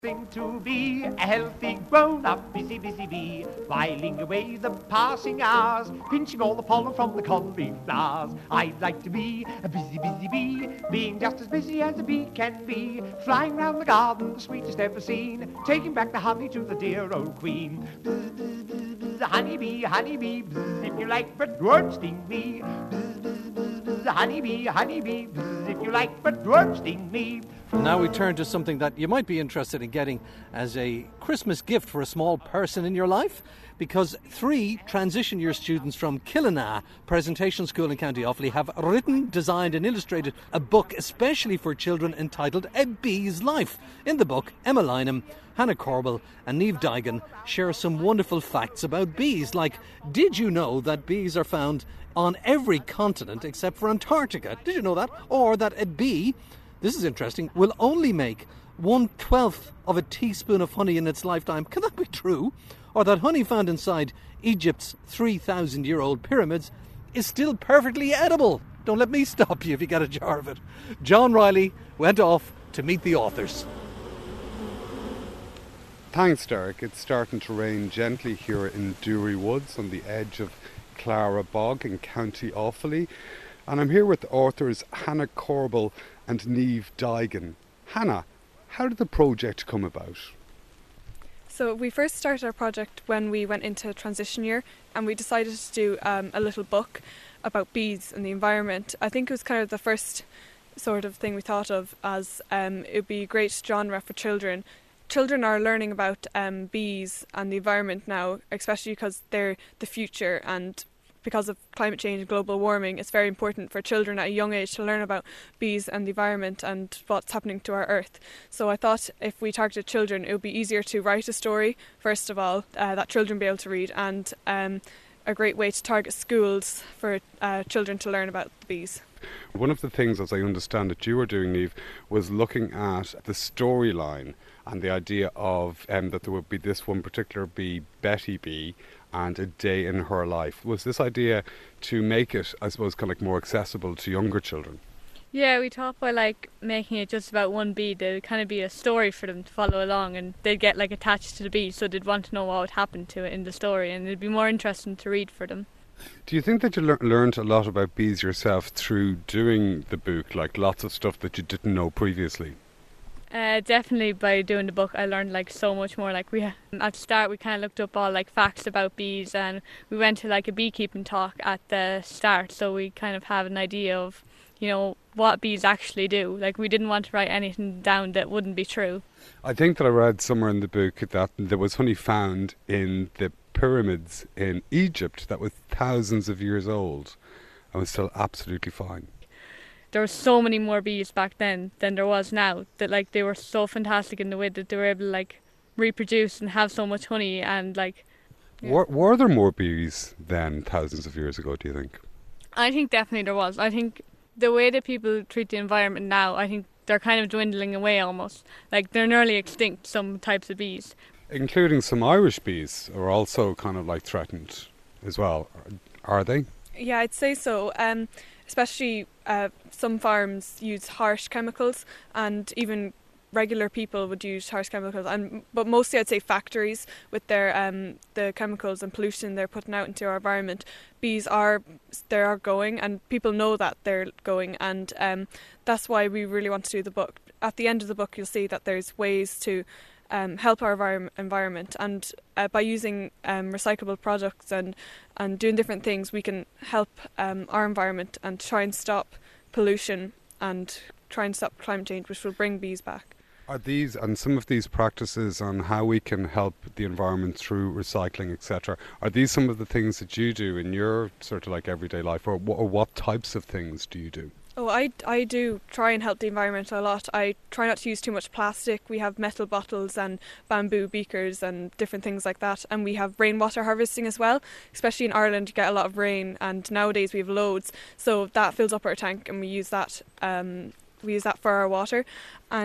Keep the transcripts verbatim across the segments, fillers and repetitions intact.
Thing to be a healthy grown-up busy, busy bee, whiling away the passing hours, pinching all the pollen from the conry flowers. I'd like to be a busy, busy bee, being just as busy as a bee can be, flying round the garden, the sweetest ever seen, taking back the honey to the dear old queen. Bzz, bzz, bzz, bzz, honeybee, honeybee, bzz, if you like, but don't sting me. Bzz, bzz, bzz, bzz, honeybee, honeybee, bzz, if you like, but don't sting me. Now we turn to something that you might be interested in getting as a Christmas gift for a small person in your life, because three transition year students from Killina Presentation School in County Offaly have written, designed and illustrated a book especially for children entitled A Bee's Life. In the book, Emma Lynham, Hannah Corbell and Niamh Duigan share some wonderful facts about bees, like, did you know that bees are found on every continent except for Antarctica? Did you know that? Or that a bee, this is interesting, will only make one twelfth of a teaspoon of honey in its lifetime. Can that be true? Or that honey found inside Egypt's three thousand year old pyramids is still perfectly edible? Don't let me stop you if you get a jar of it. John Riley went off to meet the authors. Thanks, Derek. It's starting to rain gently here in Dewry Woods on the edge of Clara Bog in County Offaly. And I'm here with authors Hannah Corbell and Niamh Duigan. Hannah, how did the project come about? So we first started our project when we went into transition year, and we decided to do um, a little book about bees and the environment. I think it was kind of the first sort of thing we thought of as um, it would be a great genre for children. Children are learning about um, bees and the environment now, especially because they're the future, and because of climate change and global warming, it's very important for children at a young age to learn about bees and the environment and what's happening to our earth. So I thought if we targeted children, it would be easier to write a story, first of all, uh, that children be able to read, and um, a great way to target schools for uh, children to learn about the bees. One of the things, as I understand that you were doing, Niamh, was looking at the storyline and the idea of um, that there would be this one particular bee, Betty Bee, and a day in her life. Was this idea to make it, I suppose, kind of like more accessible to younger children? Yeah, we thought by like making it just about one bee, there'd kind of be a story for them to follow along, and they'd get like attached to the bee, so they'd want to know what would happen to it in the story, and it'd be more interesting to read for them. Do you think that you le- learned a lot about bees yourself through doing the book, like lots of stuff that you didn't know previously? Uh, definitely by doing the book I learned like so much more. Like we at the start we kind of looked up all like facts about bees, and we went to like a beekeeping talk at the start, so we kind of have an idea of, you know, what bees actually do. Like we didn't want to write anything down that wouldn't be true. I think that I read somewhere in the book that there was honey found in the pyramids in Egypt that was thousands of years old and was still absolutely fine. There were so many more bees back then than there was now, that like they were so fantastic in the way that they were able to like reproduce and have so much honey, and like yeah. were, were there more bees than thousands of years ago, do you think? I think definitely there was. I think the way that people treat the environment now, I think they're kind of dwindling away almost. Like they're nearly extinct, some types of bees. Including some Irish bees are also kind of like threatened as well, are they? Yeah, I'd say so. Um, especially uh, some farms use harsh chemicals, and even regular people would use harsh chemicals, and but mostly I'd say factories with their um, the chemicals and pollution they're putting out into our environment. Bees are they are going, and people know that they're going, and um, that's why we really want to do the book. At the end of the book, you'll see that there's ways to Um, help our envir- environment, and uh, by using um, recyclable products and, and doing different things, we can help um, our environment and try and stop pollution and try and stop climate change, which will bring bees back. Are these and some of these practices on how we can help the environment through recycling, et cetera, are these some of the things that you do in your sort of like everyday life, or, or what types of things do you do? Oh, I, I do try and help the environment a lot. I try not to use too much plastic. We have metal bottles and bamboo beakers and different things like that. And we have rainwater harvesting as well. Especially in Ireland, you get a lot of rain, and nowadays we have loads. So that fills up our tank, and we use that. Um, we use that for our water. And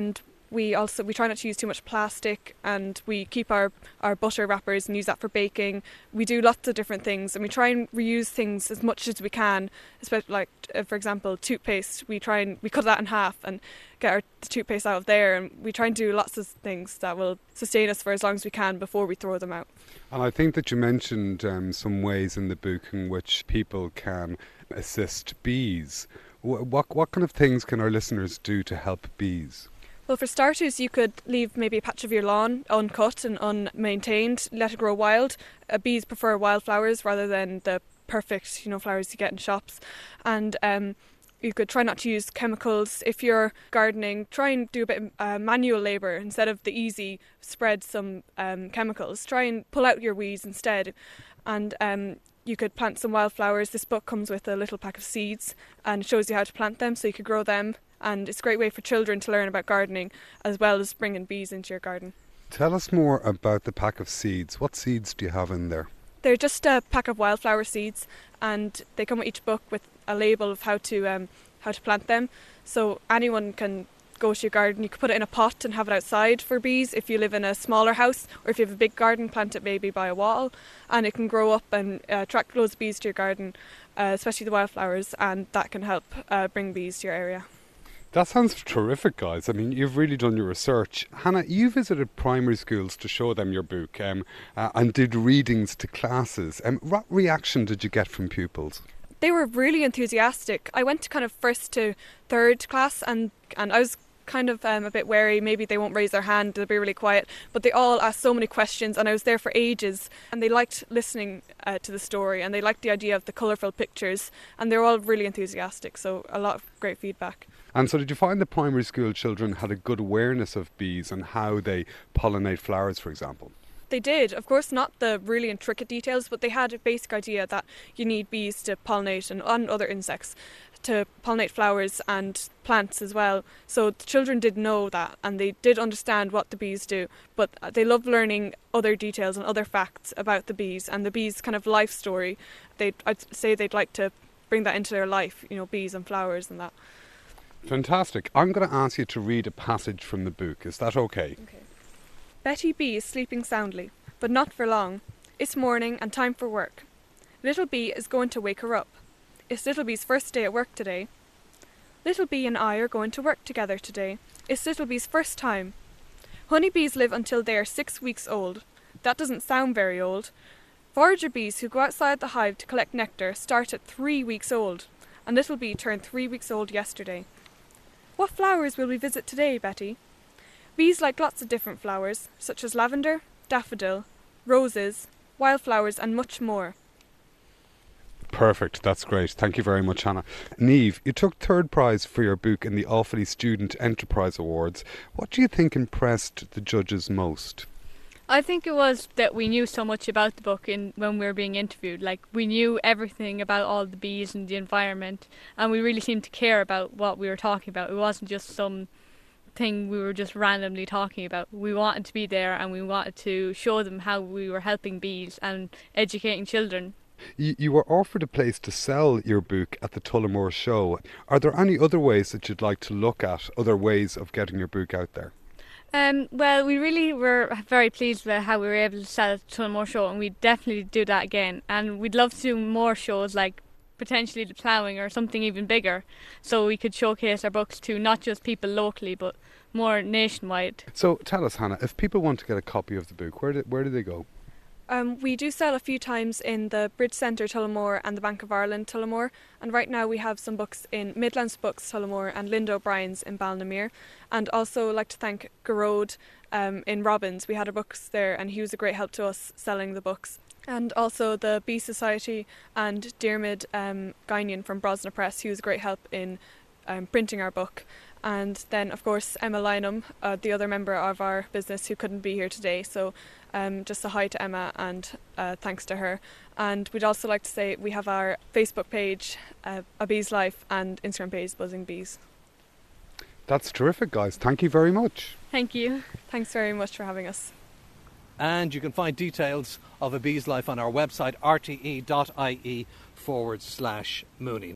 We also we try not to use too much plastic, and we keep our, our butter wrappers and use that for baking. We do lots of different things, and we try and reuse things as much as we can. Especially like, uh, for example, toothpaste. We try and we cut that in half and get our toothpaste out of there, and we try and do lots of things that will sustain us for as long as we can before we throw them out. And I think that you mentioned um, some ways in the book in which people can assist bees. What, what kind of things can our listeners do to help bees? Well, for starters, you could leave maybe a patch of your lawn uncut and unmaintained, let it grow wild. Uh, bees prefer wildflowers rather than the perfect, you know, flowers you get in shops. And um, you could try not to use chemicals. If you're gardening, try and do a bit of uh, manual labour instead of the easy spread some um, chemicals. Try and pull out your weeds instead. And um, you could plant some wildflowers. This book comes with a little pack of seeds and shows you how to plant them so you could grow them. And it's a great way for children to learn about gardening as well as bringing bees into your garden. Tell us more about the pack of seeds. What seeds do you have in there? They're just a pack of wildflower seeds, and they come with each book with a label of how to um, how to plant them. So anyone can go to your garden. You could put it in a pot and have it outside for bees if you live in a smaller house, or if you have a big garden, plant it maybe by a wall, and it can grow up and uh, attract loads of bees to your garden, uh, especially the wildflowers, and that can help uh, bring bees to your area. That sounds terrific, guys. I mean, you've really done your research. Hannah, you visited primary schools to show them your book um, uh, and did readings to classes. Um, what reaction did you get from pupils? They were really enthusiastic. I went to kind of first to third class, and, and I was kind of um, a bit wary. Maybe they won't raise their hand, they'll be really quiet. But they all asked so many questions, and I was there for ages. And they liked listening uh, to the story, and they liked the idea of the colourful pictures. And they were all really enthusiastic, so a lot of great feedback. And so did you find the primary school children had a good awareness of bees and how they pollinate flowers, for example? They did. Of course, not the really intricate details, but they had a basic idea that you need bees to pollinate and, and other insects to pollinate flowers and plants as well. So the children did know that, and they did understand what the bees do, but they love learning other details and other facts about the bees and the bees' kind of life story. They'd, I'd say they'd like to bring that into their life, you know, bees and flowers and that. Fantastic. I'm going to ask you to read a passage from the book. Is that okay? Okay. Betty B is sleeping soundly, but not for long. It's morning and time for work. Little B is going to wake her up. It's Little B's first day at work today. Little B and I are going to work together today. It's Little B's first time. Honeybees live until they are six weeks old. That doesn't sound very old. Forager bees who go outside the hive to collect nectar start at three weeks old, and Little B turned three weeks old yesterday. What flowers will we visit today, Betty? Bees like lots of different flowers, such as lavender, daffodil, roses, wildflowers and much more. Perfect, that's great. Thank you very much, Hannah. Niamh, you took third prize for your book in the Offaly Student Enterprise Awards. What do you think impressed the judges most? I think it was that we knew so much about the book in, when we were being interviewed. Like, we knew everything about all the bees and the environment, and we really seemed to care about what we were talking about. It wasn't just some thing we were just randomly talking about. We wanted to be there, and we wanted to show them how we were helping bees and educating children. You, you were offered a place to sell your book at the Tullamore show. Are there any other ways that you'd like to look at, other ways of getting your book out there? Um, well, we really were very pleased with how we were able to sell it at the Tullamore show, and we'd definitely do that again. And we'd love to do more shows, like potentially the ploughing or something even bigger, so we could showcase our books to not just people locally but more nationwide. So tell us, Hannah, if people want to get a copy of the book, where do, where do they go? Um, we do sell a few times in the Bridge Centre Tullamore and the Bank of Ireland Tullamore, and right now we have some books in Midlands Books Tullamore and Linda O'Brien's in Ballinamere. And also like to thank Garode um, in Robbins. We had our books there and he was a great help to us selling the books. And also the Bee Society and Diarmid um, Guinion from Brosna Press, he was a great help in um, printing our book. And then of course Emma Lynham, uh, the other member of our business who couldn't be here today, so um, just a hi to Emma and uh, thanks to her. And we'd also like to say we have our Facebook page, uh, A Bee's Life, and Instagram page, Buzzing Bees. That's terrific, guys. Thank you very much. Thank you. Thanks very much for having us. And you can find details of A Bee's Life on our website, r t e dot i e forward slash Mooning.